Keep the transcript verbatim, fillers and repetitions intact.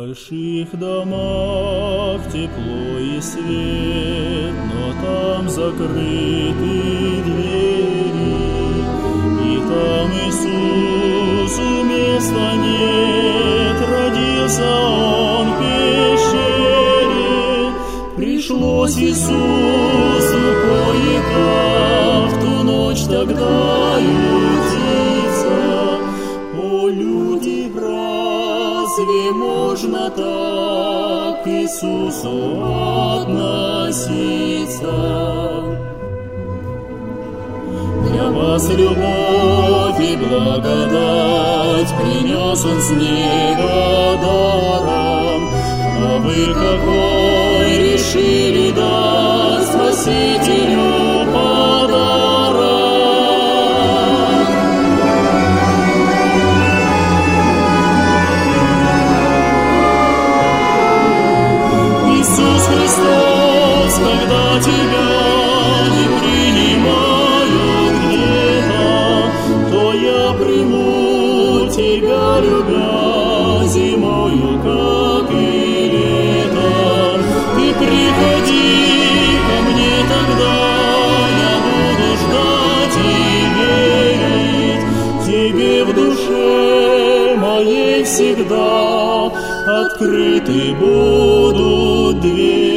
больших домах тепло и свет, но там закрыты двери, и там Иисусу места нет, родился Он в пещере. Пришлось Иисусу кое-как в ту ночь тогда ютиться. О, люди, разве можно так к Иисусу относиться? Для вас любовь и благодать принес Он с неба даром, а вы какой решили дать Спасителю подарок? Иисус Христос, когда Тебя не принимают где-то, то я приму Тебя, любя, зимою, как и летом. Ты приходи ко мне тогда, я буду ждать и верить. Тебе в душе моей всегда открыты будут двери.